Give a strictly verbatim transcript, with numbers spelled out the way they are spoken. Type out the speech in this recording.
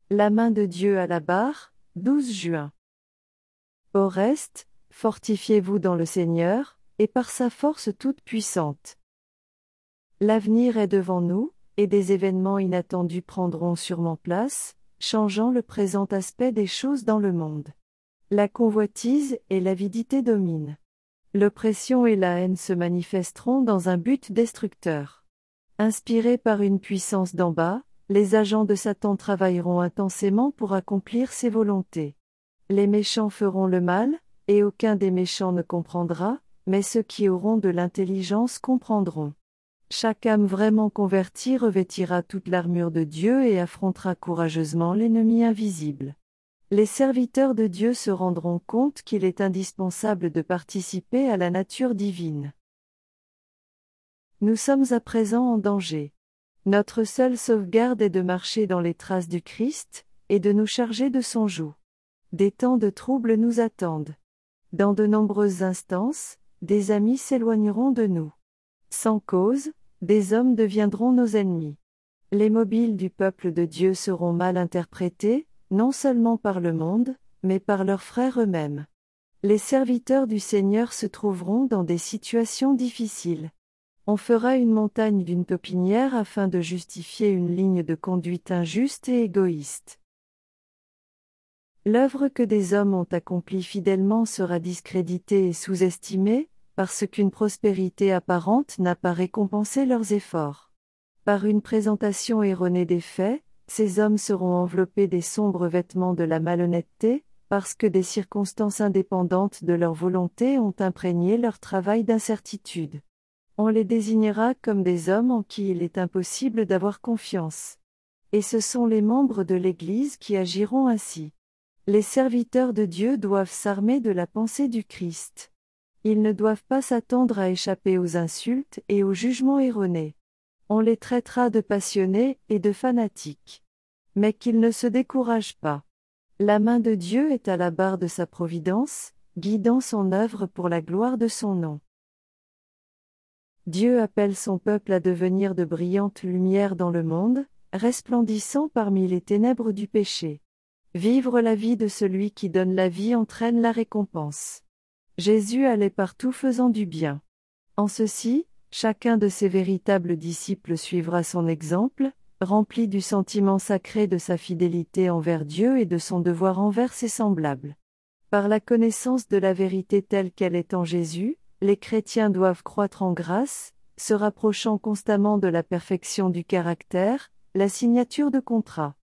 La main de Dieu à la barre, douze juin. Au reste, fortifiez-vous dans le Seigneur, et par sa force toute puissante. L'avenir est devant nous, et des événements inattendus prendront sûrement place, changeant le présent aspect des choses dans le monde. La convoitise et l'avidité dominent. L'oppression et la haine se manifesteront dans un but destructeur. Inspirés par une puissance d'en bas, les agents de Satan travailleront intensément pour accomplir ses volontés. Les méchants feront le mal, et aucun des méchants ne comprendra, mais ceux qui auront de l'intelligence comprendront. Chaque âme vraiment convertie revêtira toute l'armure de Dieu et affrontera courageusement l'ennemi invisible. Les serviteurs de Dieu se rendront compte qu'il est indispensable de participer à la nature divine. Nous sommes à présent en danger. Notre seule sauvegarde est de marcher dans les traces du Christ, et de nous charger de son joug. Des temps de trouble nous attendent. Dans de nombreuses instances, des amis s'éloigneront de nous. Sans cause, des hommes deviendront nos ennemis. Les mobiles du peuple de Dieu seront mal interprétés, non seulement par le monde, mais par leurs frères eux-mêmes. Les serviteurs du Seigneur se trouveront dans des situations difficiles. On fera une montagne d'une taupinière afin de justifier une ligne de conduite injuste et égoïste. L'œuvre que des hommes ont accomplie fidèlement sera discréditée et sous-estimée, parce qu'une prospérité apparente n'a pas récompensé leurs efforts. Par une présentation erronée des faits, ces hommes seront enveloppés des sombres vêtements de la malhonnêteté, parce que des circonstances indépendantes de leur volonté ont imprégné leur travail d'incertitude. On les désignera comme des hommes en qui il est impossible d'avoir confiance. Et ce sont les membres de l'Église qui agiront ainsi. Les serviteurs de Dieu doivent s'armer de la pensée du Christ. Ils ne doivent pas s'attendre à échapper aux insultes et aux jugements erronés. On les traitera de passionnés et de fanatiques. Mais qu'ils ne se découragent pas. La main de Dieu est à la barre de sa providence, guidant son œuvre pour la gloire de son nom. Dieu appelle son peuple à devenir de brillantes lumières dans le monde, resplendissant parmi les ténèbres du péché. Vivre la vie de celui qui donne la vie entraîne la récompense. Jésus allait partout faisant du bien. En ceci, chacun de ses véritables disciples suivra son exemple, rempli du sentiment sacré de sa fidélité envers Dieu et de son devoir envers ses semblables. Par la connaissance de la vérité telle qu'elle est en Jésus, les chrétiens doivent croître en grâce, se rapprochant constamment de la perfection du caractère, la signature de contrat.